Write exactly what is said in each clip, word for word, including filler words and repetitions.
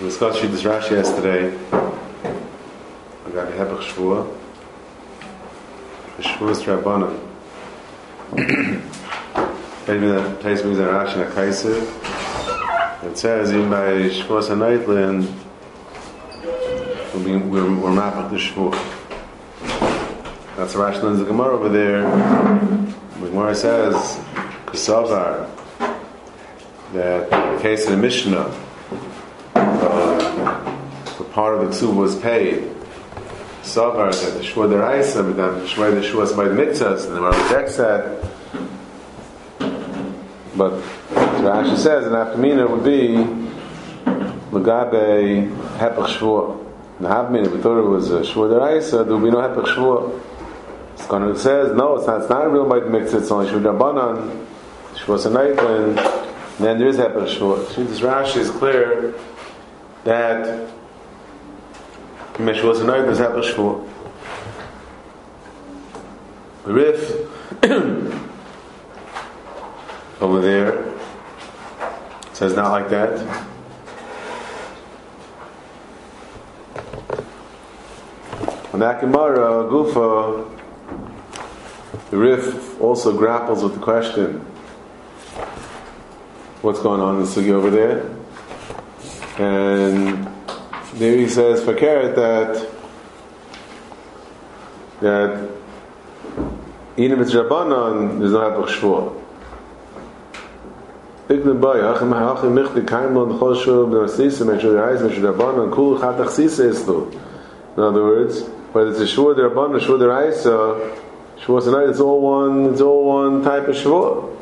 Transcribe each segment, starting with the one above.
We discussed this Rashi yesterday. I got a Hepech Shvua. Shvuas Rabbanan. Maybe that place means that Rashi na Kaisiv. It says even by Shvuas HaNeitlin, we're we're mapping the Shvua. That's the Rashi in the Gemara over there. The Gemara says Kusavar that in the case of the Mishnah, uh, the part of the Ksuv was paid. Savar that the Shua Deraisa, but then the Shua the Shua's by the Mitzvahs, and the Gemara rejects that. But Rashi says an afkamina would be Lagabe Hepech Shvua. The Havmina, we thought it was a Shua Deraisa, there would be no Hepech Shvua. So it says, no, it's not, it's not a real Beit Mitzvah, it's only Shua Rabbanan, Shua Sanaitlin, and then there is Hepech Shvua. This Rashi is clear that Shua Sanaitlin is Hepech Shvua. The Rif over there says not like that. On that Gemara, Gufa, the Rif also grapples with the question, what's going on in the sugi over there? And there he says, Fakert, that that even if it's Rabbanan, there's no Hepech Shvua. In other words, whether it's a Shvua D'Rabbanan or Shvua D'Raisa, Shvua Sanai, it's all one. It's all one type of Shvua.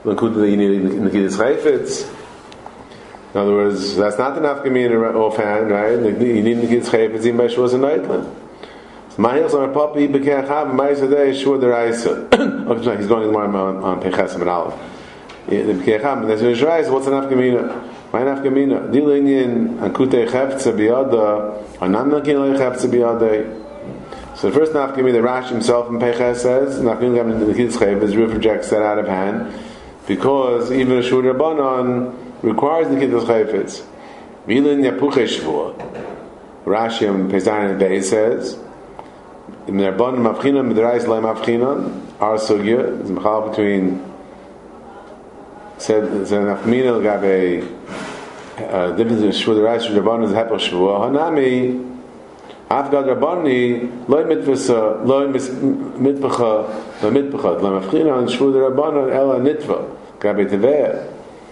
In other words, that's not the nafkamina offhand, right? You need Nikid's Chayfetz even by Shvua Sanai. Mahil's on a puppy, Bekechav, Ma'isadei, Shvua D'Raisa. Okay, he's going on on Peches and Aleph. The Bekechav, there's a D'Raisa. What's the nafkamina? My nafkamina dealing in Akutei Chefetz Biyada, Anam Nakin Chefetz Biyada. So the first nafkamina, the Rashi himself in Peches says, nafkamina coming into the Nikid's Chayfetz, Rif rejects that out of hand, because even a Shua Rabbanan requires the Nikid's Chayfetz. Milin Yapuche Shvua. Rashi in Pezayin and Beis says, in the Rabbanan Mavchinan, Midrais Lai Mavchinan, our Sugya, is Mechal between, said, said nafkamina, gave a difference in Shvua D'Raisa, Shvua Rabbanan is Hepech Shvua. Hanami, Afgad Rabbani, Loi Mitvasa, Loi Mitpacha, Loi Mitpacha, Loi Mavchinan, Shvua Rabbanan, Ela Nitva, Gabe Teveh.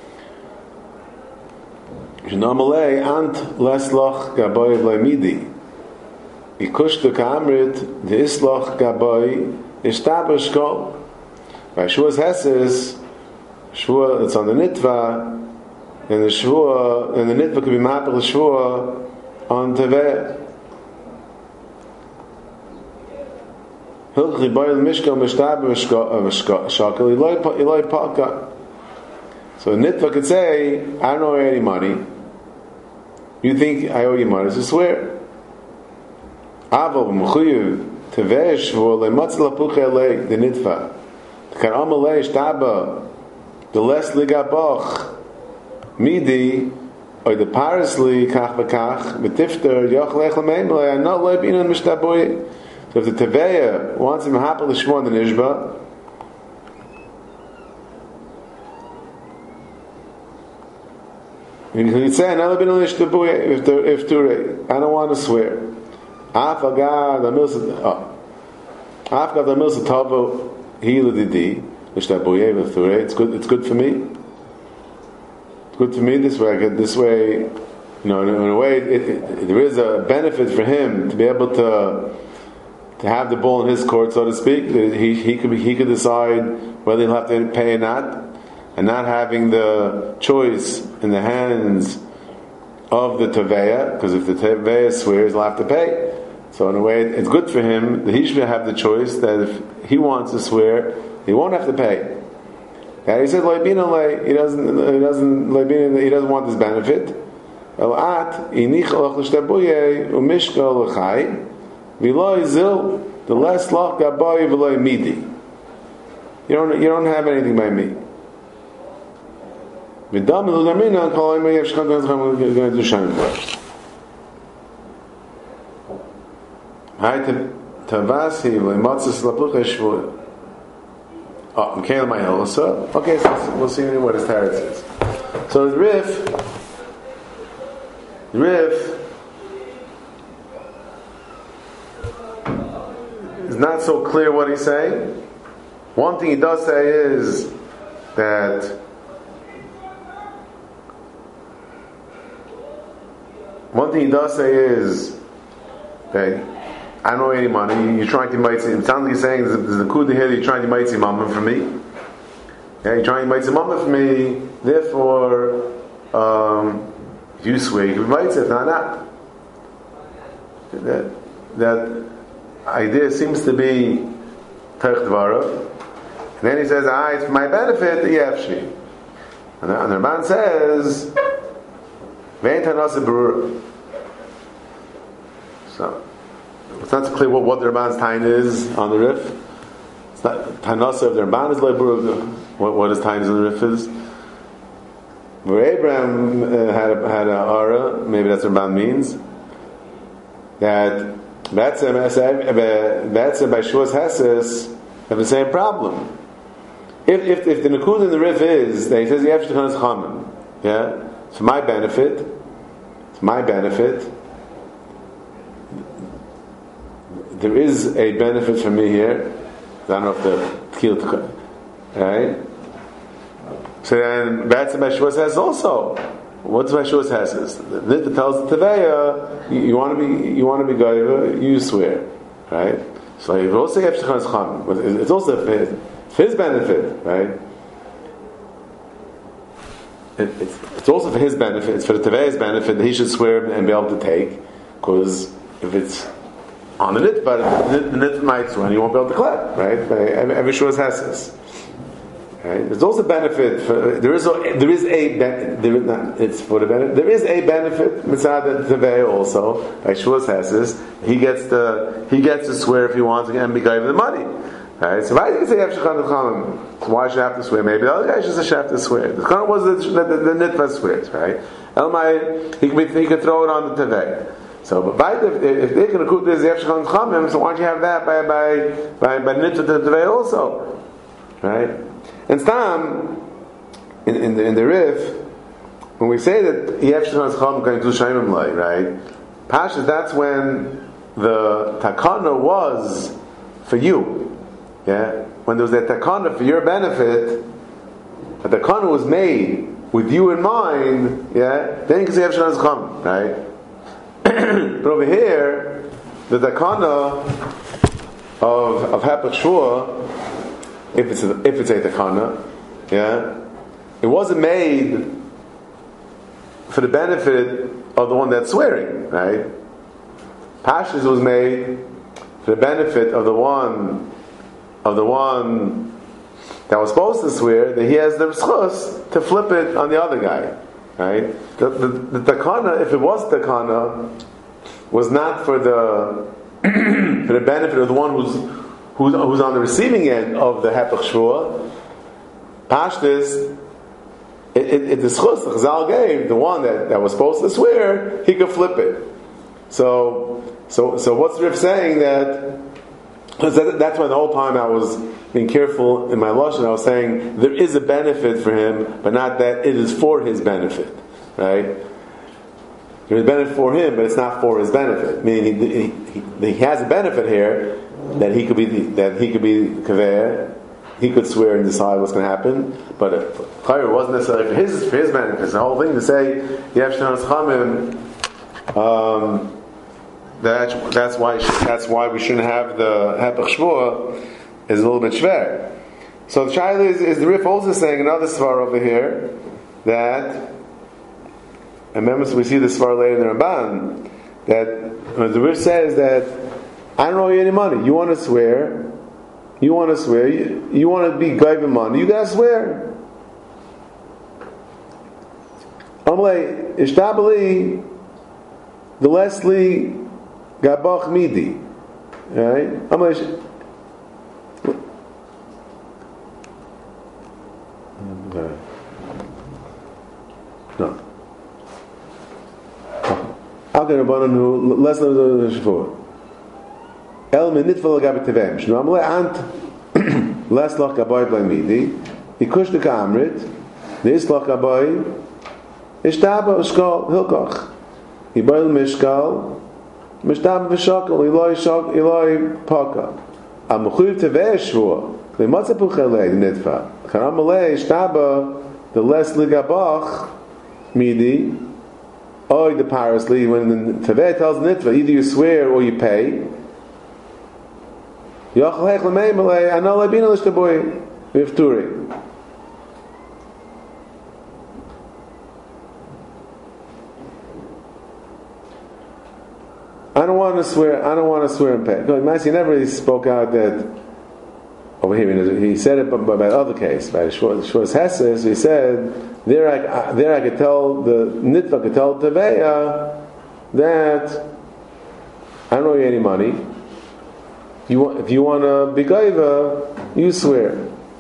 Shnamalei, Ant Leslach, Gaboy Loi Midi. Ikushta Kamrit, the Islach Gaboy, Ishtabash Kol. By Shua's Hesses, Shvua, it's on the Nitva, and the Shvua, and the Nitva could be Mapel Shvua on Teveh. Hilchli Boyel Mishka Mishtab Shakel Eloi Palka. So Nitva could say, I don't owe you any money. You think I owe you money, so swear. Avo Mchuyu Teveh Shvua Lematz Lapuche Le the Nitva. Karam Le Shtaba the less Ligabach Midi or the Parisli Kach Vakach Betifter Yoch Lech Lameimle and not Leibin and Mishtaboy. So if the Teveya wants him happy to Shmon the Nishba, he can say, "Another bit of Nishtaboy if the if to I don't want to swear." Afagad the Milsa oh Afagad the Milsa Tavo Hila Didi Nishtaboy if to it's good. It's good for me. It's good for me this way. I get this way. You know, in, in a way, it, it, there is a benefit for him to be able to. To have the ball in his court, so to speak. He he could he could decide whether he'll have to pay or not, and not having the choice in the hands of the Teveya, because if the Teveya swears, he'll have to pay. So in a way, it's good for him that he should have the choice that if he wants to swear, he won't have to pay. And he says, "Leibina he doesn't he doesn't he doesn't want this benefit." The less loch gaboy v'loy midi. You don't you don't have anything by me. V'dam l'gamina kol ha'im yesh chagaz chagaz chagaz chagaz chagaz Hi Tavasi Lemotzis Lapucha Shvuah. Oh, Mikael Mayelasa. Okay, so we'll see what his teretz is. So the Rif, the Rif is not so clear what he's saying. One thing he does say is that one thing he does say is that I don't know any money. You're trying to make it sounds like he's saying there's a, there's a kuda here. You're trying to make some mama for me. Yeah, you're trying to make some mama for me. Therefore, um, if you swear, you can make it. Not not. That that idea seems to be Terech Dvarav. And then he says, "Ah, it's for my benefit." Yefshi. And the, and the Ramban says, "Vein tanasa berura." So. It's not so clear what, what the Ramban's time is on the Rif. It's not Tanasa of the Ramban is Leibur. What what his times on the Rif is. Where Abraham uh, had a, had a aura, maybe that's what Ramban means. That Betzem Betzem by Shuas Heses have the same problem. If if if the Nakud in the Rif is that he says you have to come Chaman, yeah, it's for my benefit. It's my benefit. There is a benefit for me here. I don't know if the tkil, right? So then, Batz and Bashua says also. What's Bashua says? The Nit tells the Teveya, you, you want to be, you want to be Gaiva, you swear, right? So you also have Shechan's Cham, but it's also for his, for his benefit, right? It, it's, it's also for his benefit. It's for the Teveya's benefit that he should swear and be able to take, because if it's on the nit, but the nit might swear and you won't be able to clap, right? Every Shuas has this. Right? There's also benefit for there is a there is a there is not, it's for the benefit there is a benefit mitzad tevei also by Shuas has this. He gets the he gets to swear if he wants and be giving the money. Right? So why do you say have shechan l'chamim? Why should I have to swear? Maybe the other guy should have to swear. The kind was the the, the, the nitva swears, right? Elmai he could he could throw it on the tevei. So, but by the, if they're going to cook this Yefshechan Chamim, so why don't you have that by by by by Nitva Tevei also, right? And Stam in, in the in the Rif, when we say that Yefshechan Chamim going to Shaimim Lai, right? Pashas, that's when the takana was for you, yeah. When there was that takana for your benefit, the takana was made with you in mind, yeah. Then you can say Yefshechan Chamim, right? But over here, the takana of of Hapach Shua, if it's a, if it's a takana, yeah, it wasn't made for the benefit of the one that's swearing, right? Pashas was made for the benefit of the one of the one that was supposed to swear, that he has the schus to flip it on the other guy. Right? The, the, the takana, if it was takana, was not for the for the benefit of the one who's who's, who's on the receiving end of the hepech shvua. Pashtus, it, it, it the schus the Chazal gave the one that, that was supposed to swear, he could flip it. So so so what's the Rif saying that? Because that's why the whole time I was being careful in my lashon. I was saying there is a benefit for him, but not that it is for his benefit, right? There is a benefit for him, but it's not for his benefit. Meaning he, he, he has a benefit here that he could be that he could be kaver, he could swear and decide what's going to happen. But it wasn't necessarily for his for his benefit. It's the whole thing to say Yev Shnas Chamim. Um, That's that's why that's why we shouldn't have the hepech shvua is a little bit shver. So the child is, is the Rif also saying another svar over here that, and remember we see the svar later in the Ramban that when the Rif says that I don't owe you any money. You want to swear, you want to swear, you, you want to be giving money, you gotta swear. I'm like ishtabali the Leslie. Gabach midi, right? I'm going to. No. How can a who less than the shvur? El min nitva l'gabe tevem. Shnu amle ant les loch gaboy blay midi. Ikush de kamrit. Nis loch gaboy. Ishtaba uskal hilkoch. Iboil mishkal. Mishtaba v'shokal. Iloi shok. Iloi paka. Am chuyiv tevei shvua. Le matzah puchelei nitva. Charam alei ishtaba the less ligabach midi. Oy the parasli when the tevei tells nitva either you swear or you pay. Yochel hech l'mei malei anol lebina l'shtaboy v'fturi. I don't want to swear. I don't want to swear and pay. No, Masi never really spoke out that over here. He said it by, by, by other case, by Shvus Hesses. He said there, I there I could tell the nitva could tell Teveya that I don't owe you any money. You want, if you want to be gaiva, you swear.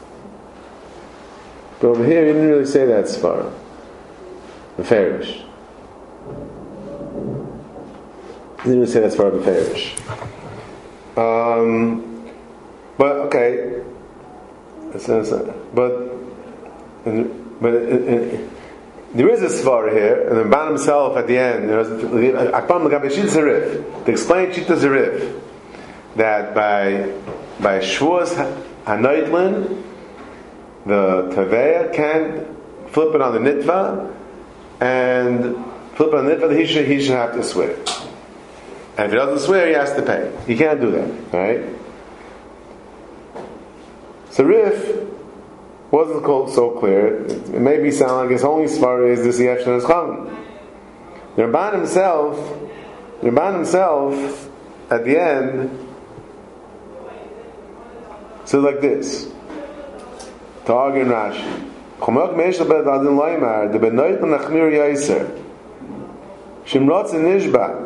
But over here, he didn't really say that svara. The Farish. He didn't say that's part of the Farish. Um, but okay, but but it, it, there is a svara here, and the Ramban himself at the end, to explain Shita Zarif, that by by Shvuas Hanoitlin, the Taveya can flip it on the Nitva, and flip it on the Nitva, he should he should have to swear. And if he doesn't swear, he has to pay. He can't do that, right? So Rif wasn't called so clear. It maybe sound like his only svara is this Yefshan Escham. The Ramban himself, the Ramban himself, at the end, said like this: to argue in Rashi, Chomok Meish Lebed Adin Loimar, the Benoit Nachmir Yaiser, Shimrotz Nishba.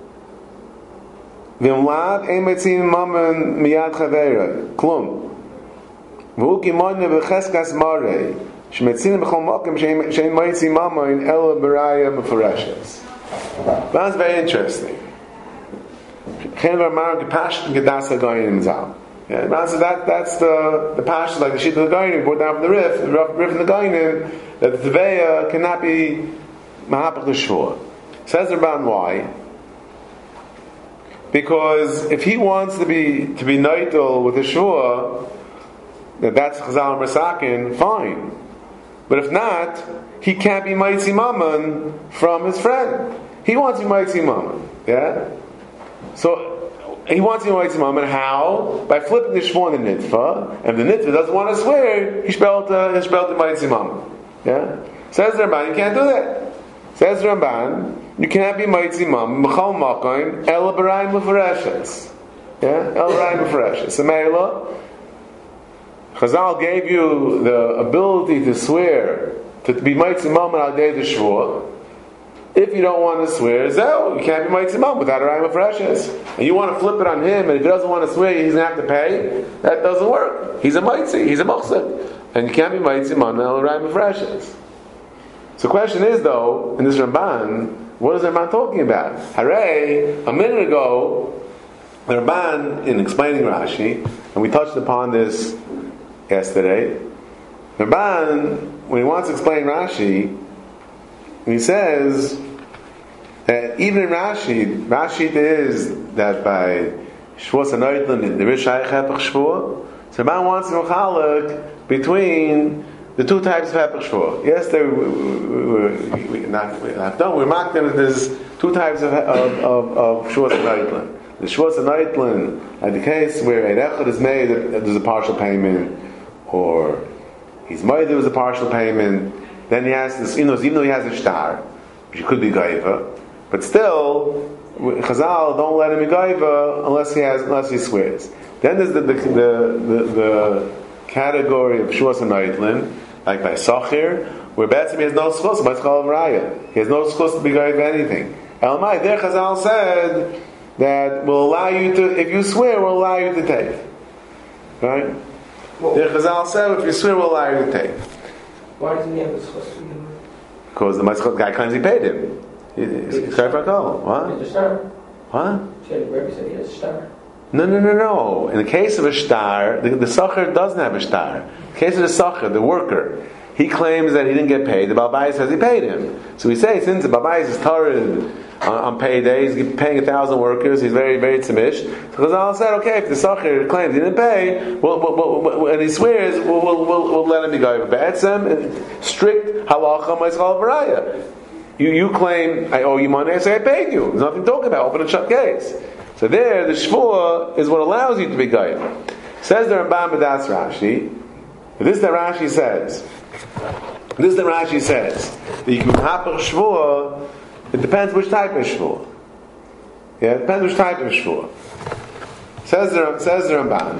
V'imlav ein metzin mamen miyad chaveira klum v'hu kimonne v'cheskas marei shmetzin b'chol mokem shein metzin mamen ela beraya mefureshes. That's very interesting. Chen v'amar gepasht gedasa goyin zal. Yeah, that that's the the passion like the shit of the goyin brought down from the Rif, the Rif from the goyin that the teveya cannot be mahapach l'shvur. Says the Ramban why. Because if he wants to be to be neitel with a shua, that that's Chazal Mersakin, fine. But if not, he can't be Maitzi Mammon from his friend. He wants to be Maitzi Mammon. Yeah? So he wants to be Maitzi Mammon. How? By flipping the shua on the nitva. And if the nitva doesn't want to swear, he spelled uh, he spelled the Maitzi Mammon. Yeah? Says the Ramban, you can't do that. Says the Ramban, you cannot be Maitzi Mam, Mechal Makoim, El Barayim Mufareshes. Yeah? El Barayim Mufareshes. So Meila, Chazal gave you the ability to swear, to be Maitzi Mam on Al Day the Shvua. If you don't want to swear, Zeh, you can't be Maitzi Mam without a Rayim Mufareshes. And you want to flip it on him, and if he doesn't want to swear, he's going to have to pay. That doesn't work. He's a Maitzi, he's a Mochzek. And you can't be Maitzi Mam on El Rayim Mufareshes. So the question is, though, in this Ramban, what is the Ramban talking about? Hooray! A minute ago, the Ramban, in explaining Rashi, and we touched upon this yesterday, the Ramban, when he wants to explain Rashi, he says that even in Rashi, Rashi is that by Shvuas HaNoitlan, there is Shaykh Hepech Shvuah. So the Ramban wants to mechalek between the two types of Hepech Shvuah. Yesterday, we, we, we, we not, we not done. We marked them that there's two types of of of, of Shvuas HaNoitlan. The Shvuas HaNoitlan, at the case where an echad is made, there's a partial payment, or he's made there was a partial payment. Then he has this, you know, even though he has a shtar, which could be gaiva, but still, Chazal don't let him be gaiva unless he has, unless he swears. Then there's the the the, the, the category of Shvuas HaNoitlan, like by Sachir, where Betzim he has no schus, but it's called Raya. He has no schus to be gaiva anything. Elmai, there Chazal said that will allow you to, if you swear, will allow you to take. Right? Well, there Chazal said, if you swear, will allow you to take. Why doesn't he have a schus to him? Because the Matzchot guy claims he paid him. He's Chayv Rakol. What? He has a star. What? Rebbe said he has a star. No, no, no, no. In the case of a shtar, the, the sacher doesn't have a shtar. In the case of the sacher, the worker, he claims that he didn't get paid. The Balbai says he paid him. So we say, since the Balbai is tired on, on payday, he's paying a thousand workers, he's very, very tzimish. So Chazal said, okay, if the sacher claims he didn't pay, we'll, we'll, we'll, and he swears, we'll, we'll, we'll, we'll let him be going. But Be'etzem, strict halacha ma'izchal v'raya. You, you claim, I owe you money, I say I paid you. There's nothing to talk about, open and shut case. So there, the shvuah is what allows you to be goyim. Says the Rambam B'das Rashi. This is the Rashi says. This is the Rashi says that you can hapach shvuah. It depends which type of shvuah. Yeah, it depends which type of shvuah. Says the says the Rambam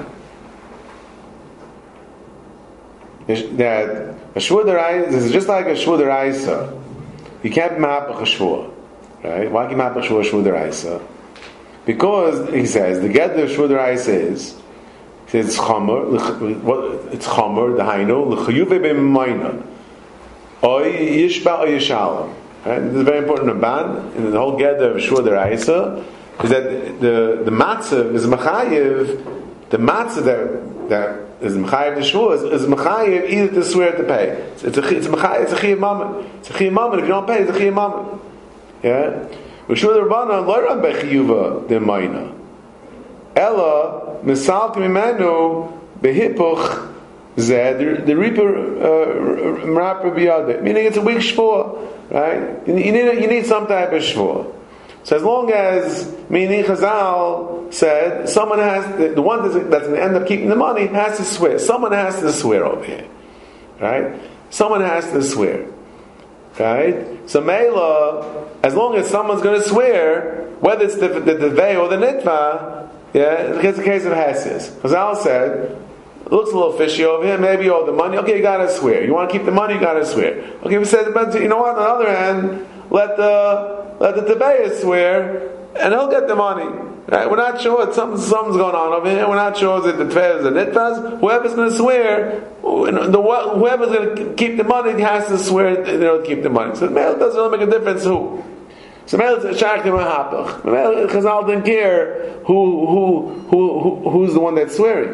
that a shvuah deraisa is just like a shvuah deraisa. You can't hapach a shvuah, right? Why can you hapach shvuah shvuah deraisa? Because, he says, the get of Shvud Reis is, he says, it's Chomer, what, it's Chomer, the Hainu, L'chayuve b'mayna, Oy yishba oy yishalom. Right? This is very important in Ban, in the whole get of Shvud Reis, is that the, the matzah is Mechayiv, the matzah that, that is Mechayiv the Shvud, is, is Mechayiv either to swear to pay. It's, it's a it's a Mechayiv, it's a Chiyav Mammon. It's a Chiyav Mammon, if you don't pay, it's a Chiyav Mammon. Yeah? Rishud Rabbanan lo ran bechiyuva de mayna. Ella misalti mimenu behipuch zeh the reaper meraper biyade. Meaning it's a weak shvuah, right? You need you need some type of shvuah. So as long as meaning Chazal said someone has the, the one that's, that's going to end up keeping the money has to swear. Someone has to swear over here, right? Someone has to swear. Right? So Mela, as long as someone's going to swear, whether it's the the, the vey or the nitva, yeah, it's a case of Hesses. Chazal said, it looks a little fishy over here, maybe you owe the money, okay, you gotta swear. You want to keep the money, you gotta swear. Okay, we said, but you know what, on the other hand, let the let the Tebeis swear, and he'll get the money. Right? We're not sure, something, something's going on over here, we're not sure is it the Tveres or Nitvas. Whoever's going to swear, the, whoever's going to keep the money has to swear, you know, to keep the money. So the male doesn't really make a difference who. So male is Shachtim HaHapach. Chazal didn't care who, who, who, who, who's the one that's swearing.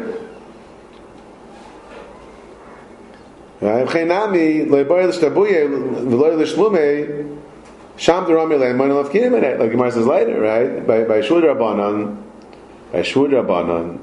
Right? V'cheinami, lo'yboy l'shtabuye, v'loy l'shlume, Sham Durami Lein Moin Love Kinim in it, like Gemara says later, right? By by Shud Rabbanan, by Shud Rabbanan,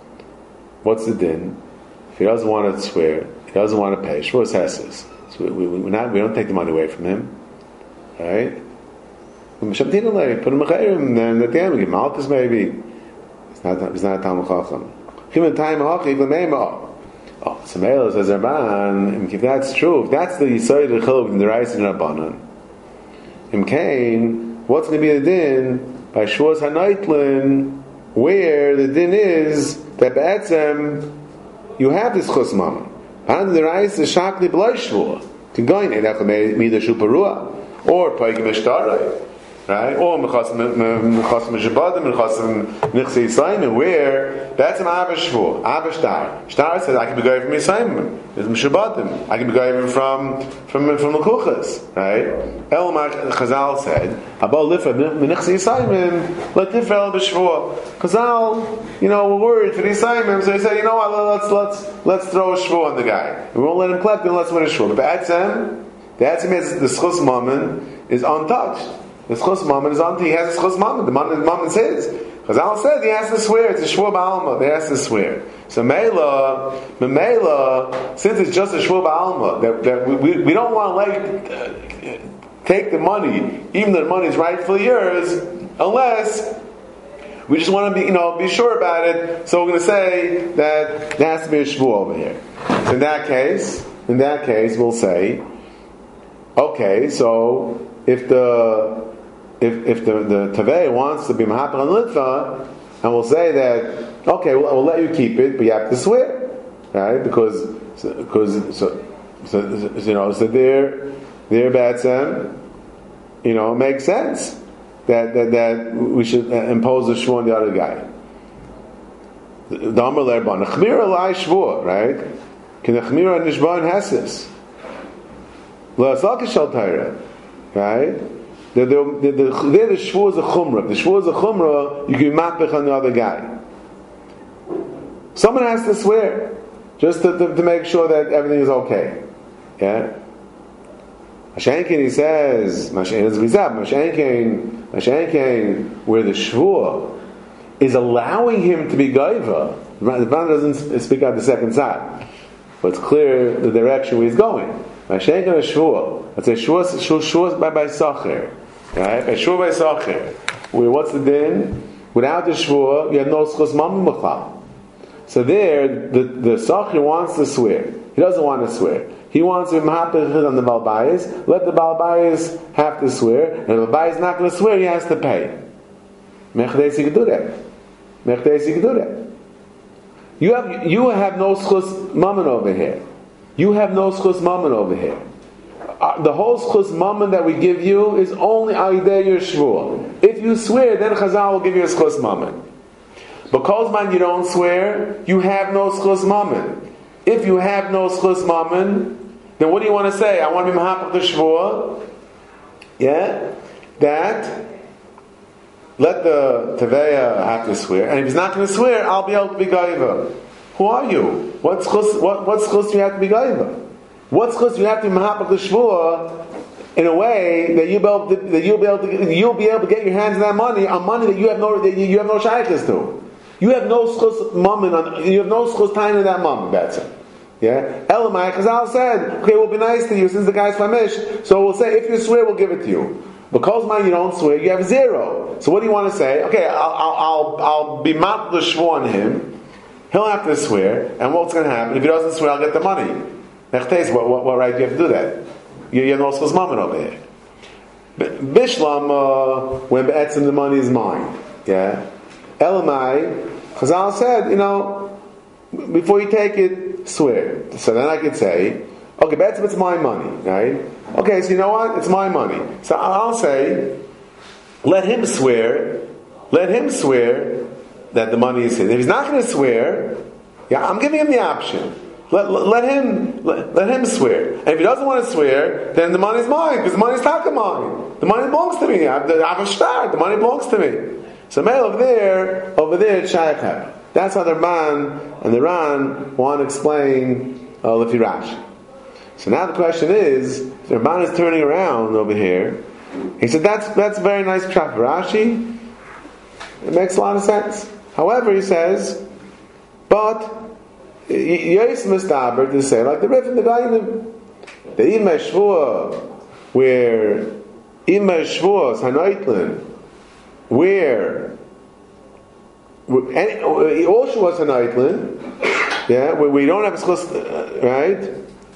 what's the din? If he doesn't want to swear, he doesn't want to pay. Shvus Hesses. So we, we, we not we don't take the money away from him, right? Put him a chayrim, and at the end we give him Malchus maybe. It's not it's not a Talmud Chacham. Him in time Hachi Glemeima. Oh, Samuel says Rabban. If that's true, if that's the Yisrael the Chiluk in the Reis and Rabbanan. In Cain, what's going to be the din by Shvus HaNoitlin, where the din is that B'etzem you have this Chus Mammon. And the Reis is Shakli B'loi Shvua to go in Eidach Mida Shuparua or Paigim Eshtarai, right? Or Mechasim Meshabadim, Mechasim Nichse Yisraelim, where that's an Abba Shvua, Abba Shtar. Shtar says, I can be going from Yisraelim. There's Meshabadim. I can be going from from from the Kuchas, right? Elmar Chazal said, Abba Lifa Nichse Yisraelim, let Tifel B'Shvua. Chazal, you know, we're worried for the Yisraelim, so he said, you know what, let's let's let's throw a Shvua on the guy. We won't let him collect, then let's win a Shvua. But B'Atzem, the Atzem is the Schus Mammon is untouched. The Schus Mammon is on. He has a Schus Mammon. The Mammon says. Chazal said he has to swear. It's a Shvua Ba'alma. He has to swear. So Mela, Mela, since it's just a Shvua Ba'alma, that, that we, we, we don't want to like uh, take the money, even though the money is rightfully yours, unless we just want to be, you know, be sure about it. So we're going to say that there has to be a Shvua over here. So in that case, in that case, we'll say, okay, so if the If if the, the Tavei wants to be Mahaper on Litva, and we'll say that, okay, we'll, we'll let you keep it, but you have to swear, right? Because, because so, so, you know, so their, their Batsam, you know, makes sense that, that, that we should impose a Shvua on the other guy. The Amar Lerban, Chmira Lai Shvua, right? Can the Chmira Nishban Hesses? La Salka Shal Taira, right? The the the the, the shvua is a chumrah. The shvua is a chumrah. You can mapich on the other guy, Someone has to swear, just to, to, to make sure that everything is okay. Yeah? Mashenkin, he says, Mashenkin is Vizab, Mashenkin, Mashenkin, where the Shvuah is allowing him to be Gaiva. The Ran doesn't speak out the second side, but it's clear the direction where he's going. Mashenkin is Shvuah. Let's say Shvuah, Shvuah by, by Sacher. Right? By Shvuah by Sacher. Where what's the din? Without the Shvuah, you have no Schus Mamim B'chal. So there, the, the Sacher wants to swear. He doesn't want to swear. He wants to be mahapich on the Balbayis. Let the Balbayis have to swear. And if the Balbayis is not going to swear, he has to pay. Mechdesi can do that. Mechdesi can do that. You have, you have no schus mammon over here. You have no schus mammon over here. Uh, the whole schus mammon that we give you is only aidei your shvuah. If you swear, then Chazal will give you a schus mammon. Because man, you don't swear, you have no schus mammon. If you have no schus mammon, then what do you want to say? I want to be mahapach the shvuah. Yeah, that let the teveya have to swear, and if he's not going to swear, I'll be able to be gaiva. Who are you? What schus? What what schus do you have to be gaiva? What schus do you have to be mahapach the shvuah in a way that you'll be able to, that you'll be able to you'll be able to get your hands on that money on money that you have no that you have no shaykhs to. You have no schus mammon on. You have no schus time in that mammon. That's it. Yeah, Elamai Chazal said, okay, we'll be nice to you since the guy's famish. So we'll say, if you swear, we'll give it to you. Because man, you don't swear, you have zero. So what do you want to say? Okay, I'll I'll I'll, I'll be mat the shvuah on him. He'll have to swear, and what's going to happen? If he doesn't swear, I'll get the money. Nechtes, what, what, what right do you have to do that? You, you have no schus mammon over here. Bishlam, uh, when be'etzim the money is mine. Yeah, Elamai Chazal said, you know, before you take it, swear. So then I could say, okay, but it's my money, right? Okay, so you know what? It's my money. So I'll say, let him swear, let him swear that the money is his. If he's not going to swear, yeah, I'm giving him the option. Let, let, let him let, let him swear. And if he doesn't want to swear, then the money's mine, because the money's taka mine. The money belongs to me. I have, I have a star. The money belongs to me. So male over there, over there, it's shayach. That's how the Ran and the Ran want to explain uh, Lefi Rashi. So now the question is, if the Ran is turning around over here, he said that's that's a very nice pshat for Rashi. It makes a lot of sense. However, he says, but Yos Mistaber to say like the Rif and the Dainim, the Imeh Shvuah, where Imeh Shvuah Hanoitlin, where And also was an Eitlin, yeah, where we don't have a schus, right?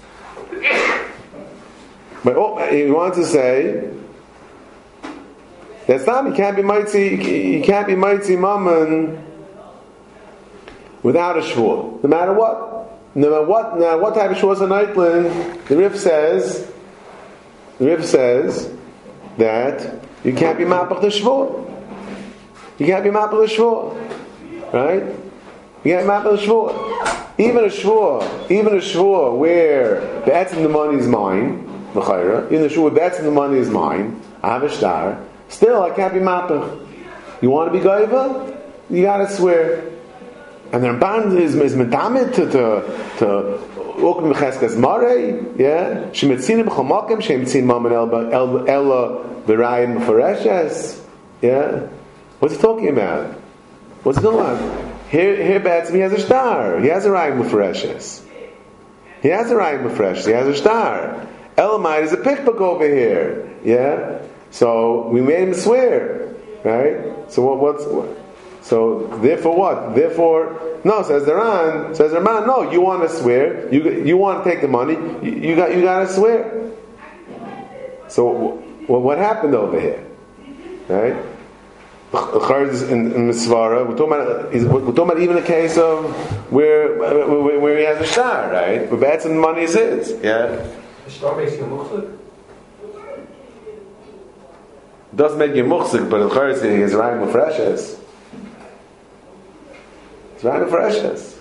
But oh, he wants to say that's not. You can't be mitzi. You can't be mitzi mammon without a shvuah, no matter what. No matter what. No matter what type of shvuah is an Eitlin, the Rif says. The Rif says that you can't be mapach the shvuah. You can't be mapach the shvuah. Right? You get map of the shvuah. Even a shvuah, even a shvuah where be'etzim the money is mine, v'chayra, even a shvuah be'etzim the money is mine, I have a star, still I can't be mapach. You want to be gaiva? You gotta swear. And the Ramban is, is medamid to, to, to Okim Cheskas Marei, yeah? Shemetzinim chomokim, shemetzin mamen ela v'rayim v'foreshes, yeah? What's he talking about? What's going on? Here, here, Batsim, he has a star. He has a rayim mufreshes. He has a rayim mufreshes. He has a star. Elamite is a pickbook over here. Yeah. So we made him swear, right? So what? What's what? So therefore, what? Therefore, no. Says the Ran. Says the Ran. No, you want to swear. You you want to take the money. You, you got you got to swear. So well, what happened over here, right? In, in Mitzvara, we're talking about we're talking about even a case of where where, where he has a shtar, right? But that's the money is his, yeah. The shtar makes you muchzik. Does make you muchzik, but in Charetz he has rayim mufreshes. It's rayim mufreshes.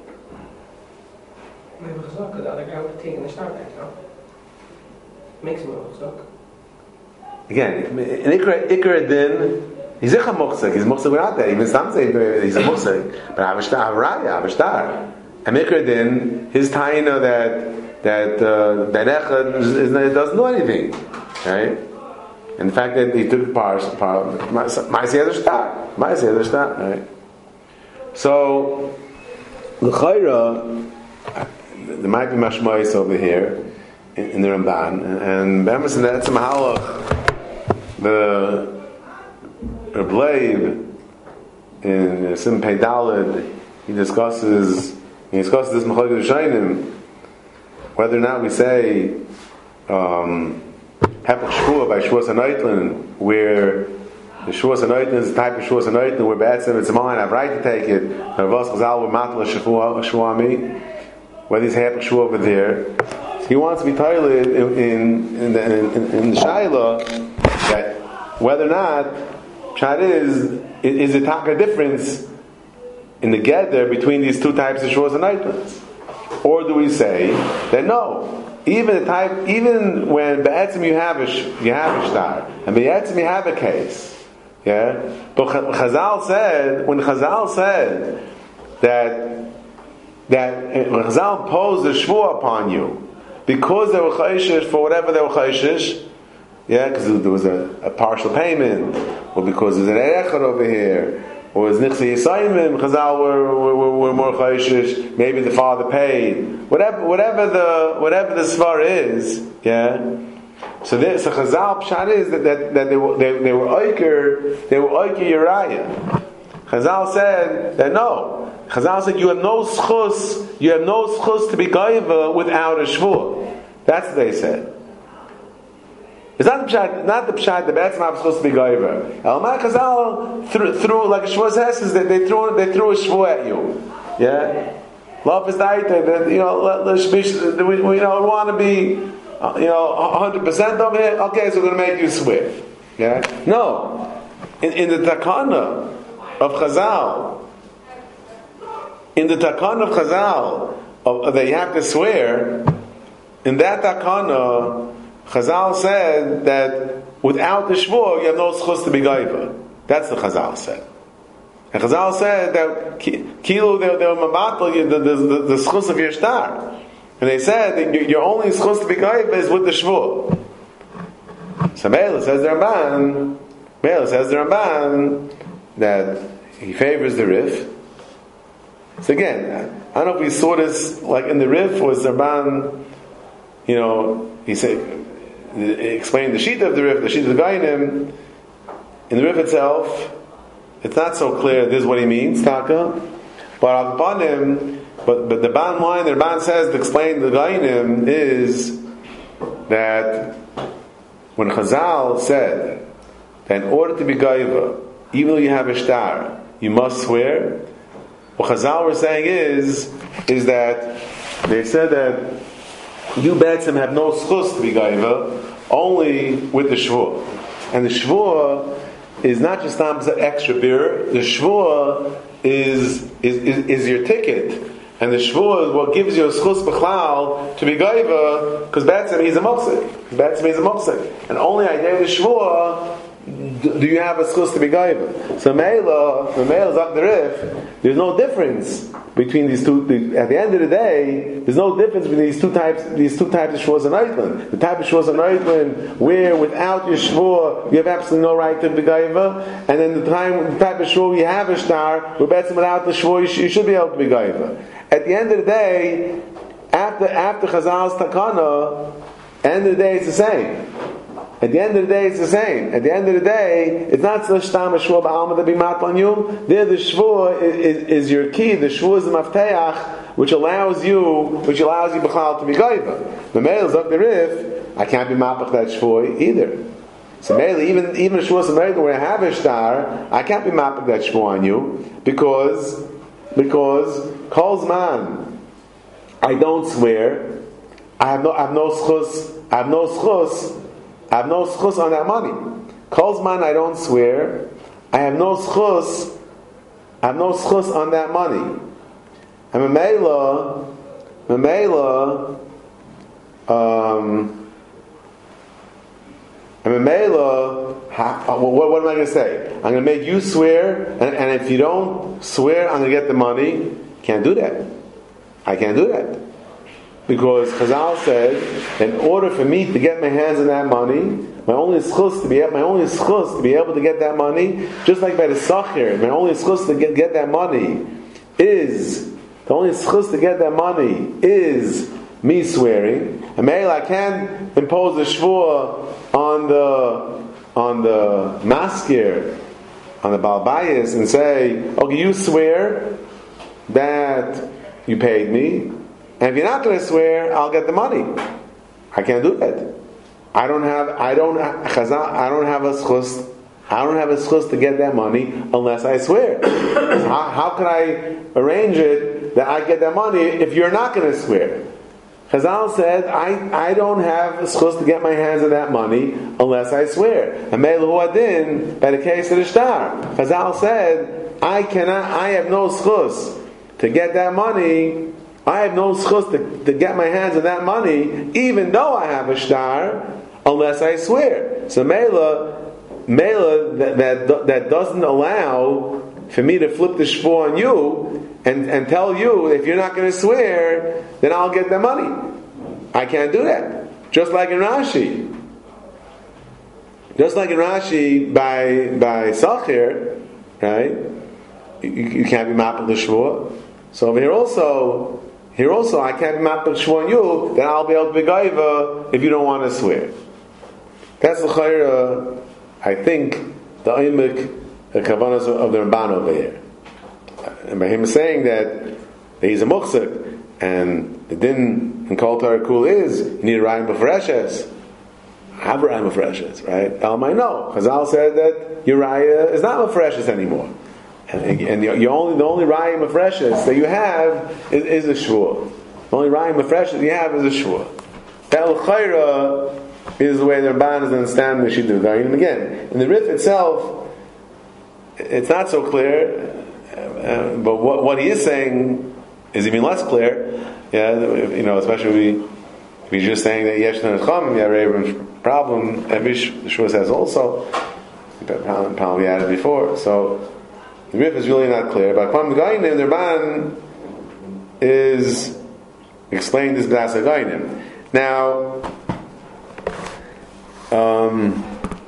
Maybe chazak, the other guy with the thing in the shtar back, no? Makes him a chazak. Again, in Ikra Ikra Din. He's a muksik. He's muksik without that. Even some say he's a muksik. But Avashtar, Avraya, Avashtar. And Mikradin, his taina that that uh, that echad is, is, it doesn't do anything, right? And the fact that he took par, par Ma'aseh Shtar, Ma'aseh Shtar, right? So l'chayra, there might be mashmois over here in, in the Ramban, and Be'emes in the Etzem Halach, the Reb Leib in Sim Pei Daled, he discusses he discusses this Mechalek Rishonim, whether or not we say um, Hepech Shvua by Shvuas HaNoitlen, where the Shvuas HaNoitlen is the type of Shvuas HaNoitlen where Be'etzem it's mine, I have right to take it, Ravos Chazal with Matla Shvua Mi, whether he's Hepech Shvua over there. He wants to be toilet in, in, in, the, in, in the Shaila that whether or not Pshat is, is a taka difference in the gather between these two types of Shvuas and Eitlins? Or do we say that no, even the type, even when Be'etzim you have a you have a shtar, and Be'etzim you have a case, yeah. But Chazal said when Chazal said that that when Chazal imposed the shvua upon you because they were chayshish for whatever they were chayshish, yeah, because there was a, a partial payment, or because there's an erechad over here, or it's nichsi yisayimim, Chazal were, were, were, were more chayshish, maybe the father paid, whatever, whatever the whatever the svar is, yeah. So, there, so Chazal pshat is that, that, that they were they, they were oiker they were oiker Uriah. Chazal said that no. Chazal said you have no schus, you have no schus to be gaiva without a shvur. That's what they said. It's not the pshat, not the pshat that Be'etzim have supposed to be gaiva. Elmai Chazal threw, threw like a shvur says that they threw they threw a shvur at you. Yeah, love is daita that you know let, let's be we, we you know we want to be uh, you know one hundred percent over here. Okay, so we're going to make you swear. Yeah, no, in, in the takana of Chazal. In the takana of Chazal, of, that you have to swear, in that takana, Chazal said that without the shvur, you have no schus to be gaiva. That's what Chazal said. And Chazal said that kilu they they were mabatal the the the, the schus of your star, and they said that your only schus to be gaiva is with the shvur. So Meila says the Ramban, Meila says the Ramban that he favors the Rif. So again, I don't know if we saw this like in the Rif or Zarban, you know, he said, he explained the sheet of the Rif, the sheet of the Gainim. In the Rif itself, it's not so clear this is what he means, Taka. But upon him, but, but the bottom line, the Ramban says to explain the Gainim is that when Chazal said that in order to be Gaiva, even though you have a shtar, you must swear. What Chazal were saying is, is that they said that you Be'etzim have no schus to be gaiva, only with the shvur. And the shvur is not just an extra beer. The shvur is, is, is, is your ticket. And the shvur is what gives you a schus b'chlal to be gaiva, because Be'etzim he's a moksik. Be'etzim he's a moksik. And only idea the shvur do you have a schus to be gaiva? So Meila, the Meila is up the Rif. There's no difference between these two. At the end of the day, there's no difference between these two types. These two types of shvuas and eitlan. The type of shvuas and eitlan where without your shvua you have absolutely no right to be gaiva, and then the time the type of shvua you have a shtar, where betzim without the shvua you, sh- you should be able to be gaiva. At the end of the day, after after Chazal's takana, end of the day it's the same. At the end of the day, it's the same. At the end of the day, it's not so shtam a shvua ba'alma that be mat on you. There, the shvua is, is, is your key. The shvua is the mafteach, which allows you, which allows you b'chal to be gaiva. The males of the Rif, I can't be mapach that shvua either. So mainly, even even a shvua Samaritan where I have a shtar, I can't be mapach that shvua on you because because calls man. I don't swear. I have no I have no schus. I have no schus. I have no schus on that money. Calls man, I don't swear. I have no schus. I have no schus on that money. And Mamela, Mamela, um, And Memela, what, what am I going to say? I'm going to make you swear, and, and if you don't swear, I'm going to get the money. Can't do that. I can't do that. Because Chazal said, in order for me to get my hands on that money, my only schus to be my only schus to be able to get that money, just like by the Sachir, my only schus to get, get that money is the only schus to get that money is me swearing. And maybe I can't impose a shvur on the on the maskir, on the balbayis, and say, okay, you swear that you paid me, and if you're not going to swear, I'll get the money. I can't do that. I don't have. I don't. I don't have a schus. I don't have a schus to get that money unless I swear. how, how can I arrange it that I get that money if you're not going to swear? Chazal said, I, I don't have a schus to get my hands on that money unless I swear. And Meilu Adin, by the case of the shtar, Chazal said, I cannot. I have no schus to get that money. I have no schus to, to get my hands on that money, even though I have a shtar, unless I swear. So Mela, Mela that, that that doesn't allow for me to flip the shvur on you and, and tell you if you're not going to swear, then I'll get the money. I can't do that. Just like in Rashi. Just like in Rashi by by Sachir, right? You, you can't be mapel the shvur. So over here also. Here also, I can't be mapel shvur on you, then I'll be able to be gaiva if you don't want to swear. That's the chayra, I think, the oimik, the kavanas of the Ramban over here. And by him saying that, that he's a muchzik, and the din in Kol Torah Kul is, you need a rayim b'freshes. I have a rayim b'freshes, right? Elamai no. Chazal said that your raya is not b'freshes anymore. And, and the, only, the only rayim of freshes that you have is, is a shvur. The only rayim of freshes you have is a shvur. That l'chayra is the way the Ramban is understanding the Shidduch Dayanim. Again, in the Rif itself, it's not so clear, uh, but what, what he is saying is even less clear. Yeah, you know, especially if, if he's just saying that yesh nenacham, yeah, Rebbe's problem. Every shvur says also. Probably added before, so. The Rif is really not clear, but Kwam Gainim, the Ramban is explained this B'das HaGainim. Now, um,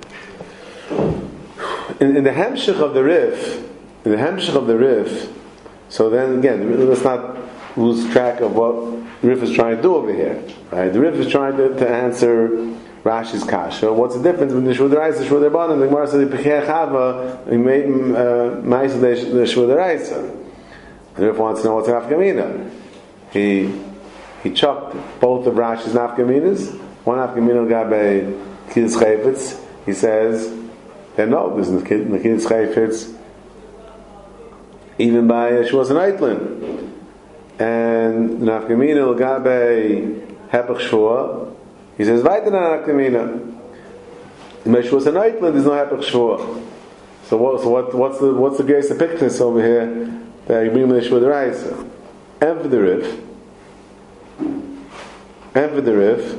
in, in the Hemshech of the Rif, in the Hemshech of the Rif, so then again, let's not lose track of what the Rif is trying to do over here. Right? The Rif is trying to, to answer Rashi's kasha. What's the difference between the Shvur D'Oraisa and the Shvur D'Rabbanan? The Gemara says the Pechei Chava he made Ma'aseh the Shvur D'Oraisa. The Rif wants to know what's nafkamina. He he chucked both of Rashi's nafkaminas. One nafkamina got by Kiddush Chayfetz. He says that no, there's the Kiddush Chayfetz even by Shavuos and Eitlin. And the nafkamina got by Hepech Shvua. He says, "Vayta na nafkamina." In Shavuos and Eitlin, there's no Hepech Shvua. So what? So what? What's the what's the grace of pictures over here that you bring the Shvur D'Oraisa? And for the Rif, and for the Rif,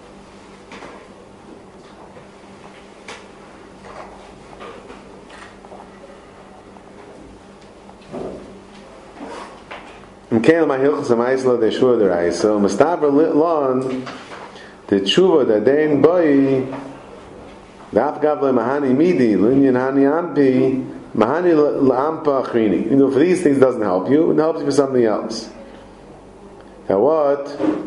Mkeil Mahilchus Amaisla the Shvur D'Oraisa Mustaver Litlon the Tshuva that Dein Boi Daf Gavle Mahani Midi Linyan Hani Ampi Mahani L'Ampa Achrini. You know, for these things doesn't help you, it helps you for something else. Now what?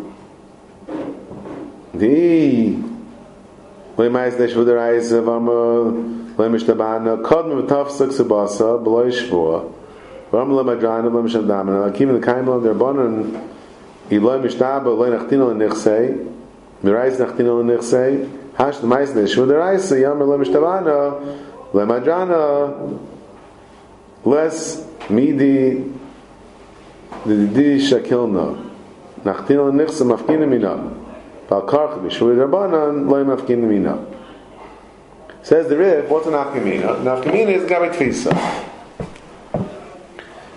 The Le'mais the Shvur D'Oraisa Vama Le'mishtabana Kodm V'tafsak Sabasa B'loi Shvua Vama Le'madrana Le'mishtabana Akim L'Kaim L'Derbanan Iloi Mishtaba Loi Nachtina L'Nichsei Mirais Nachtina L'Nichsei Hash the Mais the Shvur D'Oraisa Yamar Le'mishtabana Le'madrana Less Midi the Di Shakilna Nachtina L'Nichsei Mafkina Mina Balkarch B'Shvur D'Rabbanan Loi Mafkina Mina. Says the Rif, what's an Nafkamina? Nafkamina is Gabi Tfisa.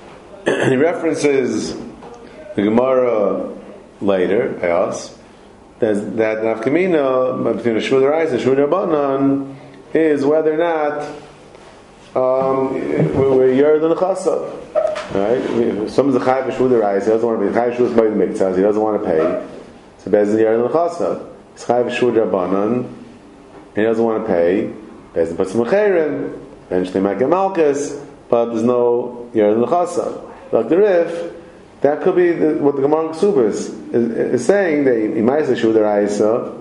He references the Gemara later, I ask, there's that nafkamina between a shvur deraisa and shvur derabanan is whether or not um, we're yer than the chasav. Right? If someone's a chayv shvur deraisa, he doesn't want to pay. Chayv shvur by the miktzah, he doesn't want to pay. So bezin yer than the chasav. It's chayv shvur derabanan, he doesn't want to pay. Bezin puts him mecherim. Eventually might get malchus, but there's no yer than the chasav. Like the Rif, that could be the, what the Gemara Ksubas is, is saying. That he might say shvur deraisa.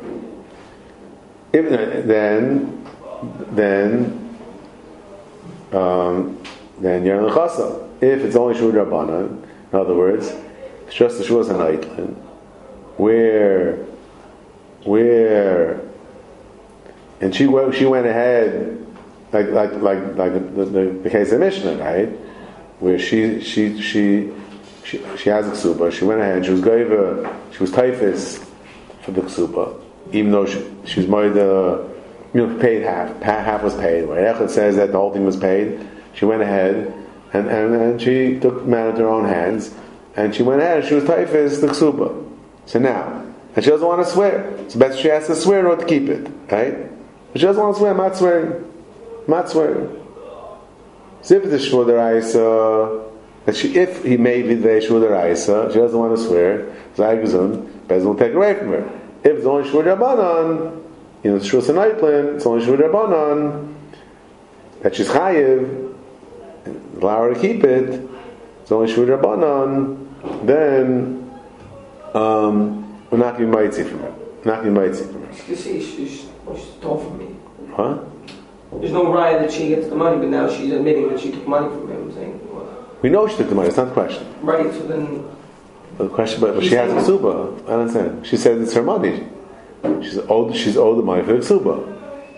Then, then, um, then yer than the chasav. If it's only shvur derabanan, in other words, it's just the shvur hanaitlin, where, where, and she she went ahead. Like like like like the, the, the case of Mishnah, right? Where she she she she, she has a ksuba. She went ahead. She was gaiva. She was typhus for the ksuba, even though she she was married. The you know paid half. Half was paid. Right? Echad says that the whole thing was paid. She went ahead and, and, and she took the matter into her own hands, and she went ahead. And she was typhus the ksuba. So now, and she doesn't want to swear. So best she has to swear in order to keep it, right? But she doesn't want to swear. I'm not swearing. I'm not swearing. So if it's shvur deraisa, that she, if he may be the shvur deraisa, she doesn't want to swear. Zayiguzun, Bezin will take away from her. If it's only shvur derabanan, you know, it's shvur sanaitlin, it's only shvur derabanan, that she's chayiv, allow her to keep it. It's only shvur derabanan. Then um, we're not going to be mitzi from her. We're not going to be mitzi from her. You see, she's she's told from me. Huh? There's no right that she gets the money, but now she's admitting that she took money from him, saying, well, we know she took the money, it's not the question. Right, so then... But the question, but, but she has a ksuba. I don't understand. She said it's her money. She's owed, she's owed the money for the ksuba.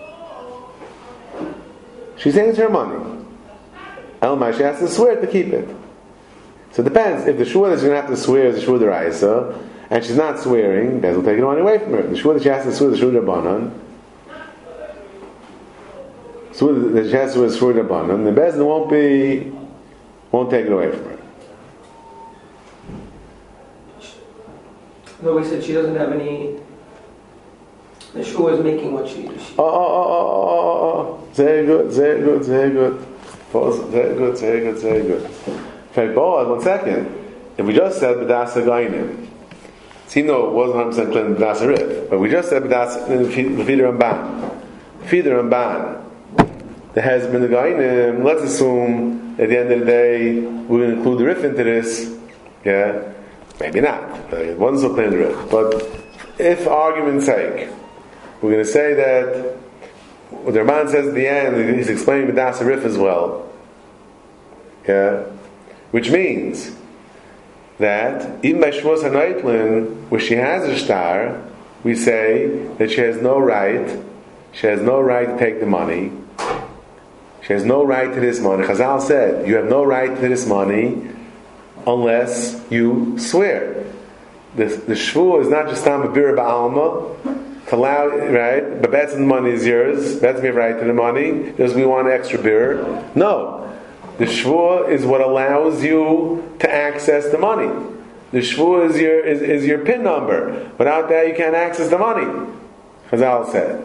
She's saying it's her money. Elamai, she has to swear to keep it. So it depends. If the shvur that she's going to have to swear is the shvur deraisa, and she's not swearing, Bez will take the money away from her. The shvur that she has to swear is the shvur derabanan. So the chance was for the abundant, the Bezdin won't be, won't take it away from her. No, we said she doesn't have any. The shul is making what she. she oh, oh, oh, oh, oh, oh, very good, very good, very good. Pause, very good, very good, very good. In fact, Boaz, one second. If we just said B'dasa Gainim, see, no, it wasn't one hundred percent clear in B'dasa Rif, but we just said B'dasa, L'Fida Ramban. L'Fida Ramban. There has been the Gainim. Let's assume at the end of the day we're going to include the Rif into this. Yeah, maybe not. It wasn't so clear in the Rif. But if, for argument's sake, we're going to say that what the Ramban says at the end, he's explaining B'dasa Rif as well. Yeah, which means that even by Shvus HaNaitlin, where she has a star, we say that she has no right. She has no right to take the money. She has no right to this money. Chazal said, you have no right to this money unless you swear. The, the shvur is not just tam b'bir ba'alma, to allow, right, but that's the money is yours, that's me right to the money, because we want extra beer. No. The shvur is what allows you to access the money. The shvur is your, is, is your PIN number. Without that, you can't access the money. Chazal said.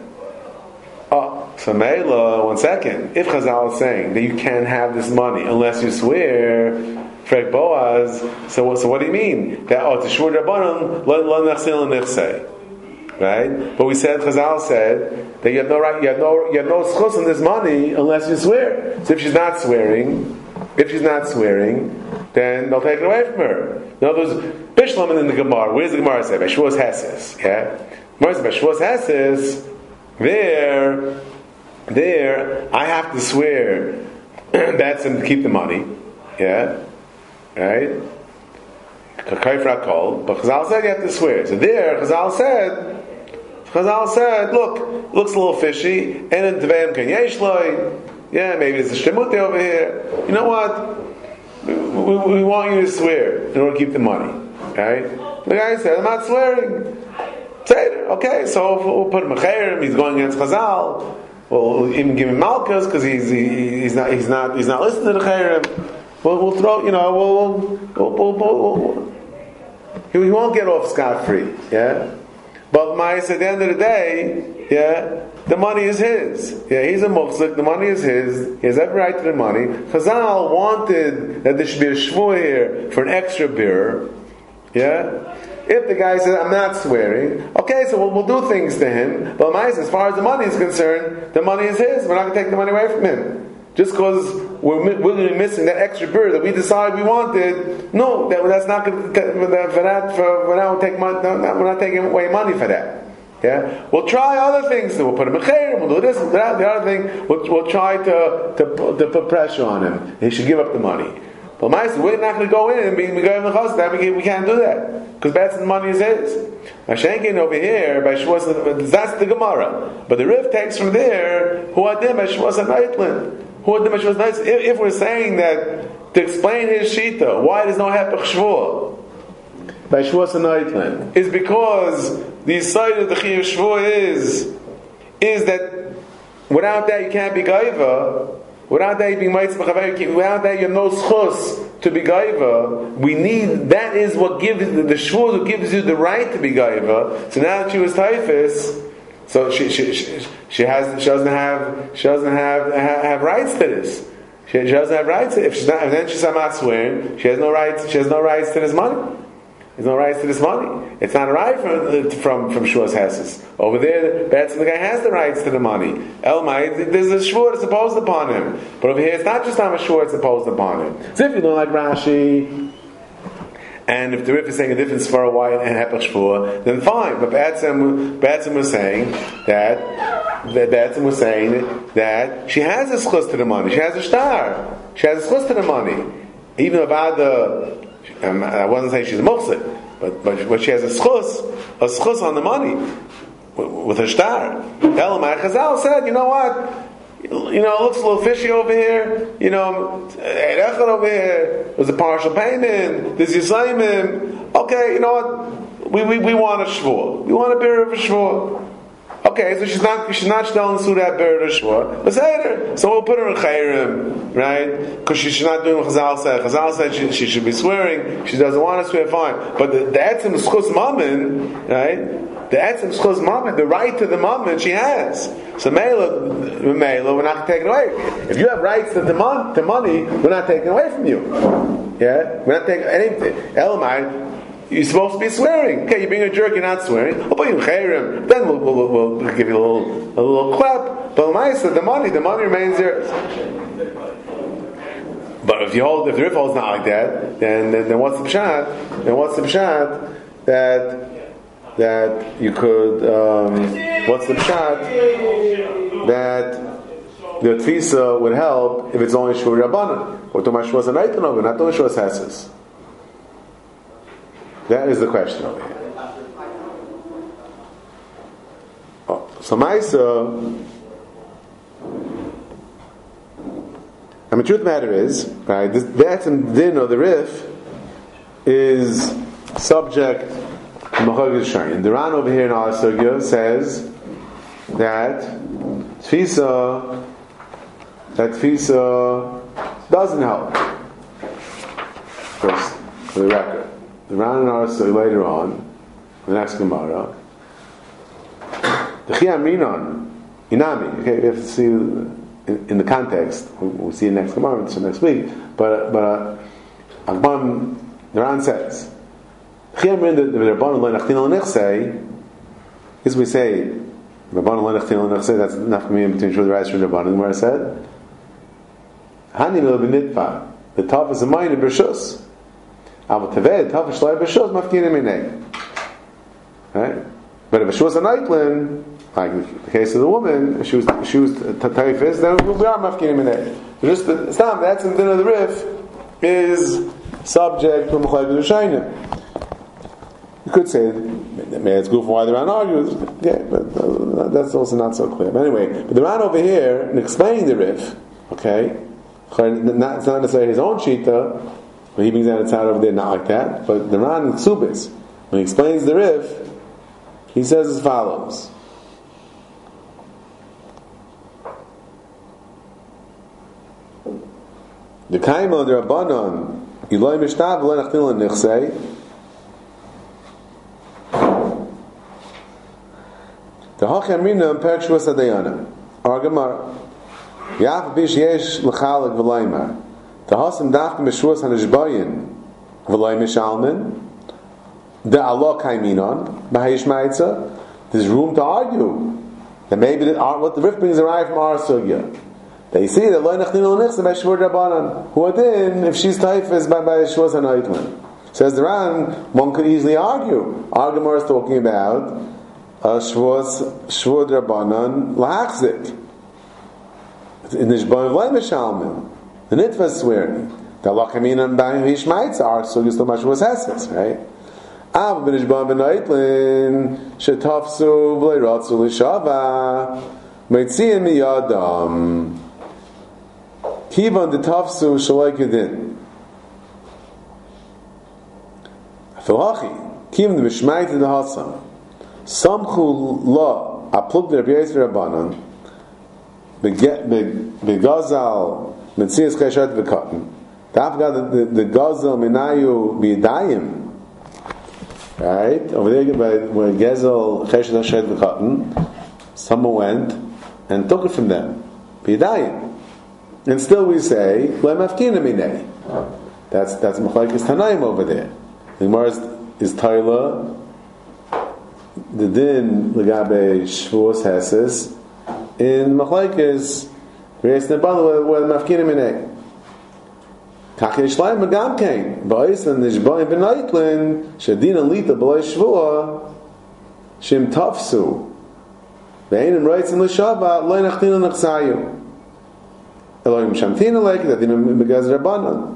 Oh, so Meila, one second. If Chazal is saying that you can't have this money unless you swear, Frek Boaz, so, so what do you mean? That, oh, it's a shvur d'Rabbanan, lo nechsil nechsei. Right? But we said, Chazal said, that you have no right, you have no, you have no schus on this money unless you swear. So if she's not swearing, if she's not swearing, then they'll take it away from her. In other words, Bishlam in the Gemara, where's the Gemara say? By Shvus Heses. Yeah? Gemara says, by Shvus Heses, There, there, I have to swear that's him to keep the money. Yeah? Right? But Chazal said you have to swear. So there, Chazal said, Chazal said, look, it looks a little fishy. And in Tveim Ken Yeshloi, yeah, maybe there's a Shemute over here. You know what? We, we, we want you to swear in order to keep the money. Right? The guy said, I'm not swearing. Seder. Okay, so we'll put him a chayrim. He's going against Chazal. We'll even give him malchus because he's he, he's not he's not he's not listening to the chayrim. We'll, we'll throw you know we'll we'll, we'll, we'll, we'll he, he won't get off scot free. Yeah, But Ma'is, at the end of the day, yeah, the money is his. Yeah, he's a muhzik, the money is his, he has every right to the money. Chazal wanted that there should be a shvuah here for an extra beer. Yeah? If the guy says, I'm not swearing, okay, so we'll, we'll do things to him, but Ma'is, as far as the money is concerned, the money is his. We're not going to take the money away from him. Just because we're, we're going to be missing that extra beer that we decide we wanted, no, that, that's not going to, for that, for, we're not taking money, no, we're not taking away money for that. Yeah, we'll try other things. We'll put him in chayrim. We'll do this, and that, the other thing. We'll, we'll try to, to to put pressure on him. He should give up the money. But Ma'aseh, we're not going to go in and be going in the chassid. We, we can't do that because that's the money is his. Mashenkin over here by Shvus, that's the Gemara. But the Rif takes from there who adim by Shvus and Eitlin. Who adim by Shvus and Eitlin. If, if we're saying that to explain his shita, why there's no hepech shvuah by Shvus and Eitlin, is because the side of the Chiyuv Shvuah is is that without that you can't be gaiva. Without that you being mitzvah, without that you have no schus to be gaiva. We need, that is what gives the, the shvuah that gives you the right to be gaiva. So now that she was typhus, so she she, she she has she doesn't have she doesn't have have, have rights to this. She, she doesn't have rights. If she's not, if then she's not swearing, she has no rights. She has no rights to this money. There's no rights to this money. It's not a right from from from Shuas Hesses. Over there, that's the guy has the rights to the money. Elmai, there's a shvur that's imposed upon him. But over here, it's not just on a shvur that's imposed upon him. So if you don't like Rashi, and if the Rif is saying a different svara why and hepech shvur, then fine. But Batsim Batsim was saying that that Batsim was saying that she has a schus to the money. She has a star. She has a schus to the money. Even about the Um, I wasn't saying she's a muhsik, but, but but she has a schus, a schus on the money with her star. Elamai Chazal said, you know what? You know, it looks a little fishy over here. You know, Erechad over here. There's a partial payment. There's Yisraelim. Okay, you know what? We we, we want a shvuah. We want a beer of a shvuah. Okay, so she's not she's not telling us who that bird or shvur. Let's say her. So we'll put her in chayrim, right? Because she's not doing what Chazal said. Chazal said she, she should be swearing. She doesn't want to swear, fine. But the, the etzim schus mammon, right? The etzim schus mammon, the right to the mammon, she has. So Mela, Mela, we're not taking away. If you have rights to the mon, to money, we're not taking away from you. Yeah, we're not taking anything. Elamai. You're supposed to be swearing. Okay, you're being a jerk, you're not swearing. I'll put you in chayrim. Then we'll, we'll, we'll, we'll give you a little, a little clap. But Ma'aseh, the money, the money remains yours. But if you hold, if the Rif holds not like that, then, then then what's the pshat? Then what's the pshat that that you could? Um, what's the pshat that the tfisa would help if it's only shvur rabbanan or tomash was a naitanov, not tomash was hesses? That is the question over here. Oh, so Maisa, and the truth of the matter is, right, this, that's in din of the Rif is subject to Machagis Shayin. The Ran over here in Al Sugya says that Tfisa, that Tfisa doesn't help. First, for the record. The Ran and Arsa later on, the next Gemara, the Chiyam Rinon, Inami, okay, we have to see in, in the context, we'll, we'll see in next Gemara, so next week, but, but, uh, Akbam, the Ran says, Chiyam Rinon, the Rabban Lo Nachtin Al Nechsei, is we say, Rabban Lo Nachtin Al Nechsei, that's enough for me in between Shul Reis and Rabban, where I said, Hanin Lo B'nitva, the top is a minor Bershus. Right? But if she was an Eitlin, like in the case of the woman, she was she was Taifis, then we are mafkinim in it. Just the Stam, that's in the din of the Rif, is subject to Mechayv Yerushalayim. You could say maybe it's good for why the Ran argues, yeah, but that's also not so clear. But anyway, but the Ran over here in explaining the Rif, okay, it's not necessarily his own shita. But he brings out a tzad over there, not like that. But the Ran in Ksubis, when he explains the Rif, he says as follows. The Kaima the Rabbanon, Eloi Mishtav, Eloi Nachtil Nechsei. The Hachamina and Perk Shvus Adayana. Our Gemara. Yaf bish yesh l'chalak v'laymar. The Hasim dafka mishvus hanishbayin v'lay mishalmin. The Allah kaiminon b'hayish ma'itza. There's room to argue that maybe the, what the Rif brings arrive from our sugya. They see that loy nachnin l'nichsa by shvur rabbanan. Who adin if she's taifas by by shvus hanaitman. Says the Ran, one could easily argue. Our Gemara is talking about uh, shvus shvur rabbanan lahachzik. In the shbon v'lay mishalmin. The nitva is swearing. The Allah kaiminon b'hayish ma'itza. Our sugya is to mashvus heses, right? Av ben ishban ben aitlin shetafsu v'lei ratzu l'shava meitziin miyadam kivan de tafsu shalai kedin filachi kivan de mishmait de hasam samchu la aplug de Rabbi Yisrael Rabbanan begazal metzias cheshat v'katan dafga the the gazal minayu b'yadayim. Right? Over there, by where Gezel Chesed Hashed V'Katan, someone went and took it from them. B'yadayim. And still we say, Lo mafkina minei. That's that's Machlekes Tanaim over there. The Gemara is, is Taila, the Din L'gabe Shvuos Heses, in Machlekes Reis Nebala, where mafkina minei. Kach yishlayim magam kain. Ba'islan nishbayim b'naitlin shadina lita b'lay shvua shim tafsu ve'enim reitzin l'shava loy nachtina nechsayu Elohim shamtina lek dadina begaz rabbanan.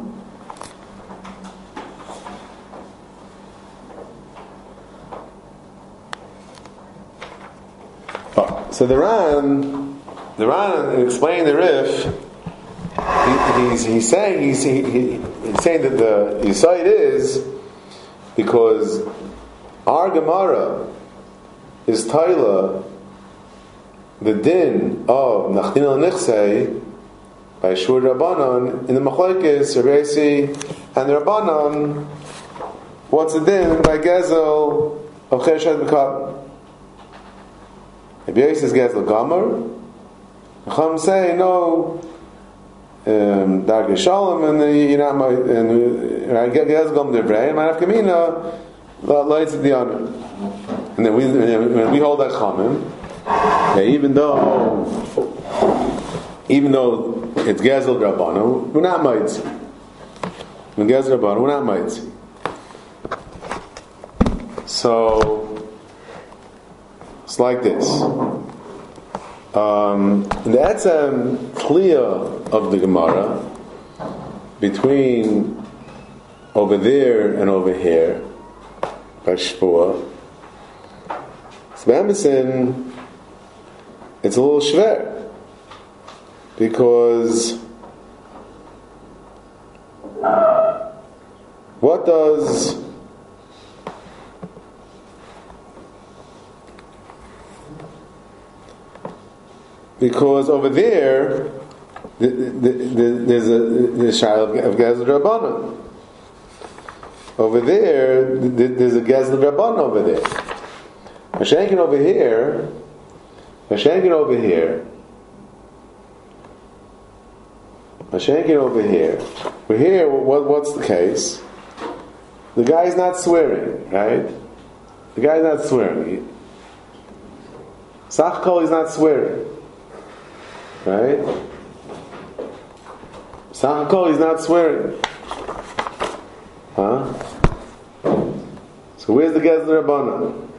So the Ran, the Ran explained the Rif. He, he's, he's saying he's, he, he, he's saying that the Yisayid is because our Gemara is Taila the din of Nachdin al Nichsei by Shur Rabbanon in the Machlekes Rebbeisi and the Rabbanon. What's the din by Gezel of Chesed B'Katan? Rebbeisi says Gezel Gomer. Chacham say no. Um, Darke Shalom and the you know my and I get guys gum their brain man of Kamina lights the honor and then we when we hold that common yeah, even though even though it's Gezel Rabbanu we're not mites when Gezel Rabbanu we're not mites so it's like this. Um, that's a clear of the Gemara between over there and over here by Shvua. So Bamison, it's a little shver because what does Because over there, the, the, the, there's a the child of Gezel Rabbanon. Over there, the, there's a Gezel Rabbanon over there. Mashenkin over here, Mashenkin over here, Mashenkin over here. We're here. What, what's the case? The guy's not swearing, right? The guy's not swearing. Sachkol is not swearing. Right? Sachakol is not swearing. Huh? So where's the Gezel Rabbanan?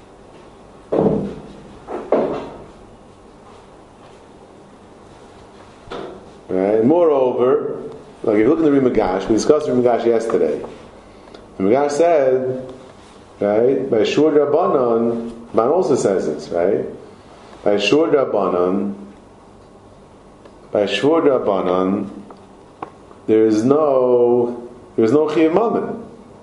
Right? Moreover, like if you look in the Rimagash, we discussed the Rimagash yesterday. The Rimagash said, right, by Shur Rabbanan, Man also says this, right? By Shur Rabbanan, by Shvur Rabbanan, there is no there is no Chiyuv Mammon.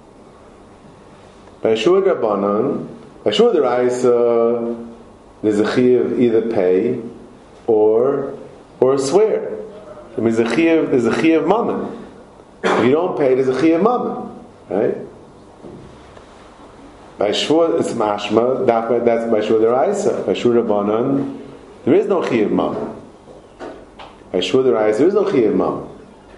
By Shvur Rabbanan, by Shvur Deraisa, there's a Chiyuv either pay or or swear. It means a Chiyuv, there's a Chiyuv Mammon. If you don't pay, there's a Chiyuv Mammon, right? By Shua, it's mashma, that's by Shua Deraisa. By Shua Rabbanan, there is no Chiyuv Mammon. By Shua Deraisa, there is no Chiyuv Mammon.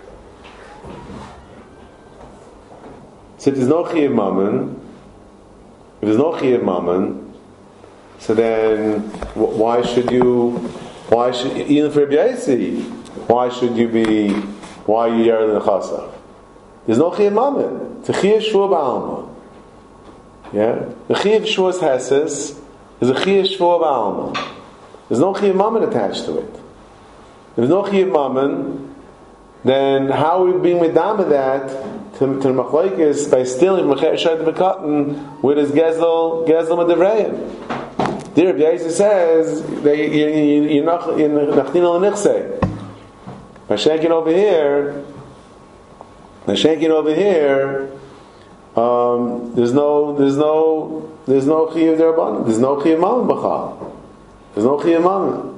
So if there's no Chiyuv Mammon, if there's no Chiyuv Mammon, so then why should you, why should, even for Rabbi Yossi, why should you be, why are you Yered in the Chasav? There's no Chiyuv Mammon. It's a Chiyuv Shua Ba'alma. Yeah? The Chiyuv Shua's Heses is a Chiyuv Shua Ba'alma. There's no Chiyuv Mammon attached to it. If there's no Chiyuv Mammon, then how are we being medama that to, to the Machlokes by stealing from Mecher Shad B'Katan with his Gezel, Gezel Medivreim? The Rabbi Yossi says that you're not Nachtin al Nichsei. By shanking over here, by shanking over here, Um, there's no, there's no, there's no chiyuv derabanan. There's no chiyuv mammon b'chal. There's no chiyuv mammon.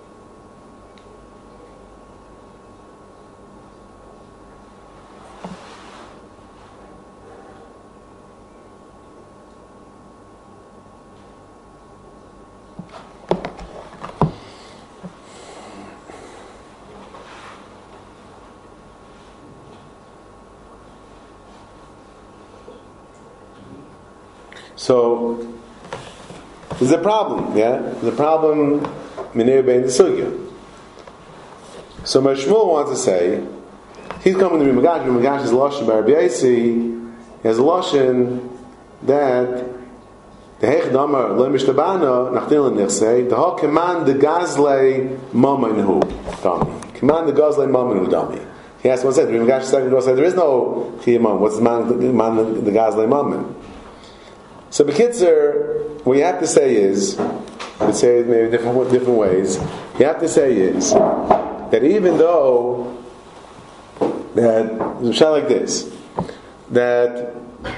So there's a problem, yeah? There's a problem minei bein the sugya. So Shmuel wants to say, he's coming to Rimagash, Rimagash is Lashon by Rabbi Yossi, he has a Lashon that the Heich Damar le Mishtabana Nachtin l'Nichsei, the Hak command the Gazlei Mamanu Dami. Command the Gazlei Mamanu Dami. He has one said, Rimagash second goes said, there is no Chiyamam. What's the man the Gazlei Maman? So B'kitzer, what you have to say is, I would say it maybe different different ways. You have to say is that even though that it's like this, that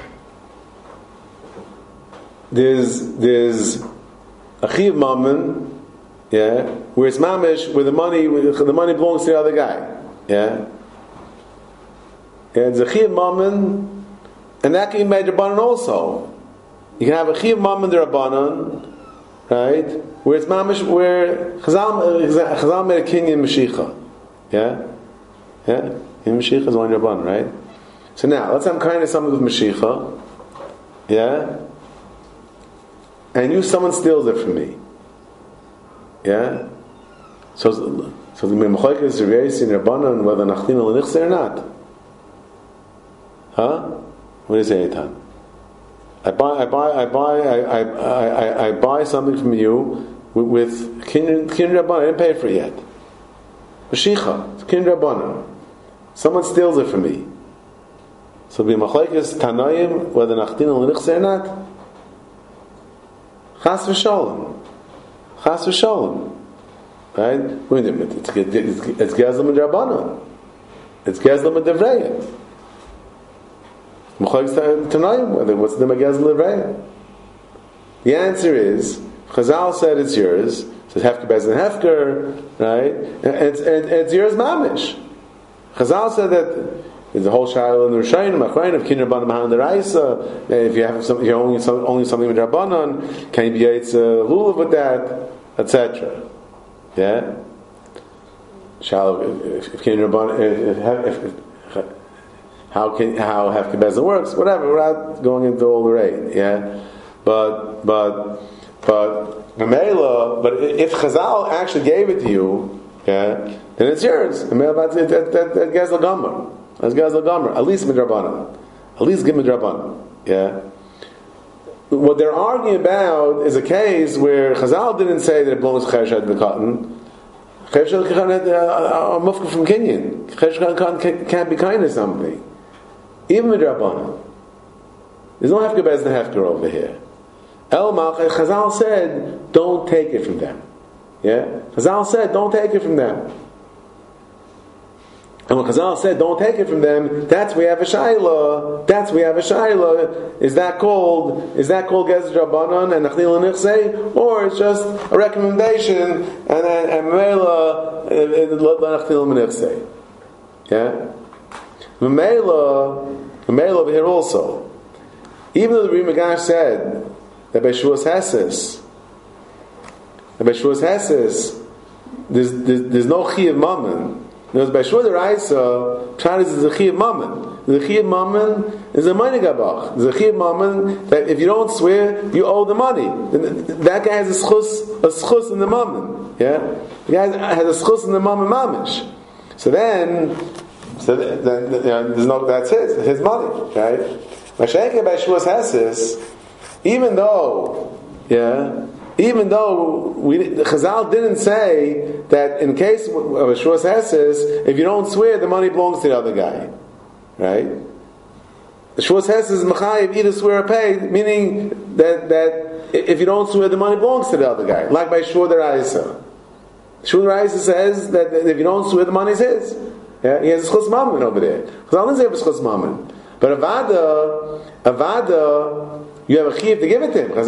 there's there's a chiyuv mammon, yeah, where it's mamish, where the money where the money belongs to the other guy, yeah, and there's a chiyuv mammon, and that can be made rabbanan also. You can have a chiyuv mammon derabanan, right? Where it's mamish, where Chazal Chazal made a kinyan Mashicha, yeah, yeah. In Mashicha is one derabanan, right? So now let's have kind of something with Mashicha, yeah. And you, someone steals it from me, yeah. So, so the Mechayk is raised in Rabbanan whether Nachtin al Nichsei or not, huh? What do you say, Eitan? I buy, I buy, I buy, I, I, I, I buy something from you with, with Kin Rabbanan. I didn't pay for it yet. Mashicha, it's Kin Rabbanan. Someone steals it from me. So the Machlekes is Tanaim whether Nachtin al Nichsei or not. Chas v'sholem, Chas v'sholem. Right? Wait a minute. It's it's Gezel Rabbanan. It's Gezel Devrayim. What's the Megaz Levraya? The answer is Chazal said it's yours. So Hefker Bez and Hefker, right? And it's, and it's yours mamish. Chazal said that there's a whole shayla in the Rishayim, Achrayin of Kin Rabbanan Mahan Deraisa. If you have some, you're only some, only something with Rabbanan, can you be Yaitz Lulav with that, et cetera. Yeah. Shall if, if Kin Rabbanan if, if, if How can how Hefker Bezin works? Whatever. We're not going into all the rate. Yeah, but but but Mamela. But if Chazal actually gave it to you, yeah, then it's yours. That that that that Gezel Gomer. That's Gezel Gomer. At least midrabanan. At least give midrabanan. Yeah. What they're arguing about is a case where Chazal didn't say that it belongs to Cheshad B'Katan. Cheshad B'Katan had a mufka from Kenyan. Cheshad B'Katan can't be kind of something. Even with Rabbanan. There's no Hefker Bez the Hefker over here. El Malchai, Chazal said, don't take it from them. Yeah? Chazal said, don't take it from them. And when Chazal said, don't take it from them, that's we have a Shaila. That's we have a Shaila. Is that called, is that called Gezer Rabbanan and Nachnil and Nichsei? Or it's just a recommendation and then, and Mela, Nachnil and Nichsei. Yeah? Mamela, Mamela over here also. even though the Ri Magash said that by Shavuos Heses, that by Shavuos Heses, there's, there's, there's no Chi of Mammon. Because by Shavuos Deraisa, Pshat is a Chi of Mammon. The Chi of Mammon is a money gabach. There's a Chi of Mammon that if you don't swear, you owe the money. That guy has a schus, a schus in the Mammon. Yeah? The guy has a schus in the Mammon mamish. So then, so then, then you know, there's no, that's his, his money. Right? Mashiach by Shavuos Heses, even though, yeah, even though we, Chazal didn't say that in case of a Shavuos Heses, if you don't swear, the money belongs to the other guy, right? The Shavuos Heses is Mechayiv, either swear or pay, meaning that that if you don't swear, the money belongs to the other guy, like by Shavuos Deraisa. Shavuos Deraisa says that if you don't swear, the money is his. Yeah, he has a Schus Mammon over there. Chazal didn't say it was Schus Mammon. But Avada, Avada, you have a chiv to give it to him.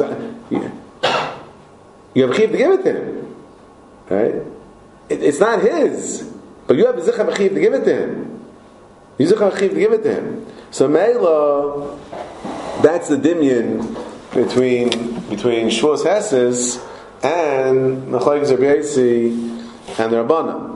You have a chiv to give it to him. Right? It, it's not his. But you have a zichah chiv to give it to him. You zichah chiv to give it to him. So Meila, that's the dimyon between between Shavuos Heses and Machlokes Rabbi Yosi and the Rabbanan.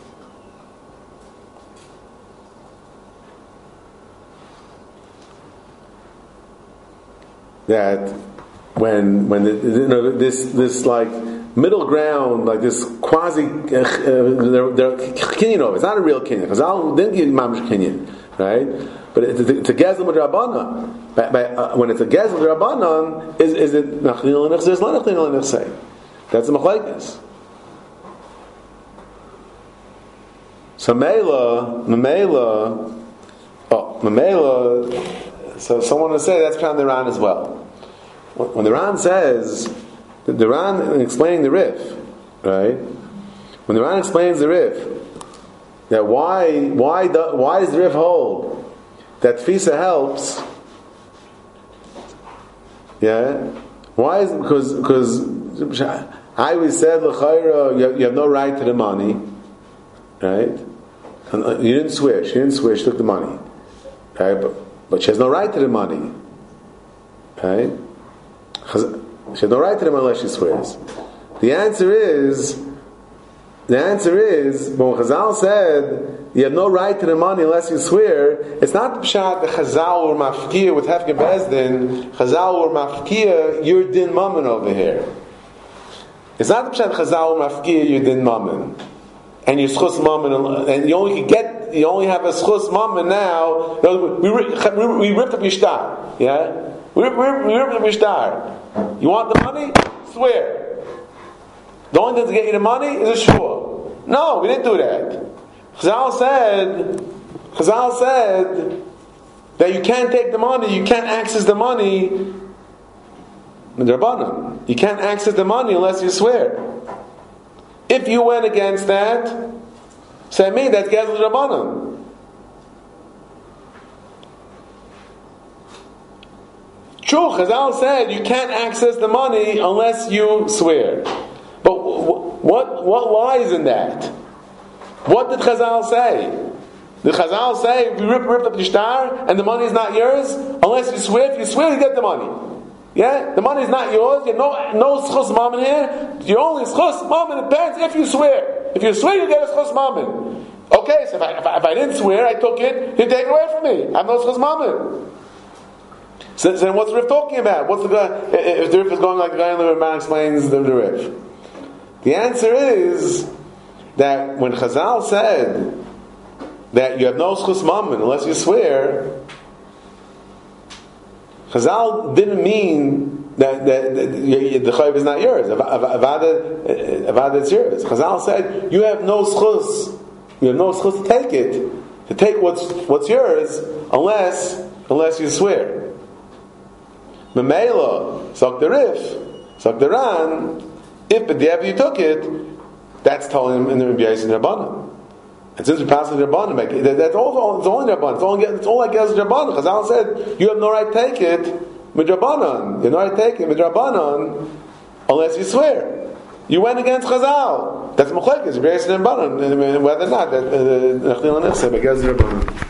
That when when the, you know this this like middle ground, like this quasi uh, they're, they're kinyan over. It's not a real kinyan because I didn't give mamish kinyan, right? But it's, it's a gezel midrabanan. Uh, when it's a gezel midrabanan, is is it nachlil l'nichsei? It's not nachlil l'nichsei. That's the machlekes. So meila, meila, oh meila. So someone will say that's found in the Ran as well. When the Ran says, the Ran explaining the Rif, right? When the Ran explains the Rif, that why why the, why does the Rif hold that Tfisa helps? Yeah, why is because because I always said l'chayra you, you have no right to the money, right? You didn't swear. She didn't swear. She took the money, right? But But she has no right to the money. Right? She has no right to the money unless she swears. The answer is, the answer is, when Chazal said, you have no right to the money unless you swear, it's not the pshat that Chazal or mafkia with Hefke Bezdin, Chazal or mafkia, you're din mammon over here. It's not the pshat Chazal or mafkia, you're din mammon. And you're schus mammon, and you only can get, you only have a schus mammon now. We, we, we ripped up your star, yeah. We ripped, we ripped, we ripped up your star. You want the money? Swear. The only thing to get you the money is a shua. No, we didn't do that. Chazal said, Chazal said that you can't take the money, you can't access the money. You can't access the money unless you swear. If you went against that, say me, that's Gezel Rabbanan. True, Chazal said you can't access the money unless you swear. But what what lies in that? What did Chazal say? Did Chazal say if you rip, ripped up your star and the money is not yours? Unless you swear, if you swear you get the money. Yeah? The money is not yours, you have no, no schus mammon here. Your only schus mammon depends if you swear. If you swear you get a schus mammon. Okay, so if I, if I, if I didn't swear, I took it, he'd take it away from me. I have no schus mammon. So, so then what's the Rif talking about? What's the guy, if the Rif is going like the guy in the Ramban explains the, the Rif? The answer is that when Chazal said that you have no schus mammon unless you swear, Chazal didn't mean that, that, that the chayv is not yours. Avada, avada is yours. Chazal said you have no schus, you have no schus to take it, to take what's what's yours, unless unless you swear. Memela, sak the Rif, sak the Ran. If b'diavad you took it, that's telling him in the Rabbi Yosi Rabbanan. And since we pass the Rabbanan, that, that's all. It's only Rabbanan. It's only. It's all like as Rabbanan. Chazal said you have no right to take it with Rabbanan. You have no right to take it with Rabbanan unless you swear. You went against Chazal. That's machlekes. Rabbi Yosi Rabbanan. Whether or not that.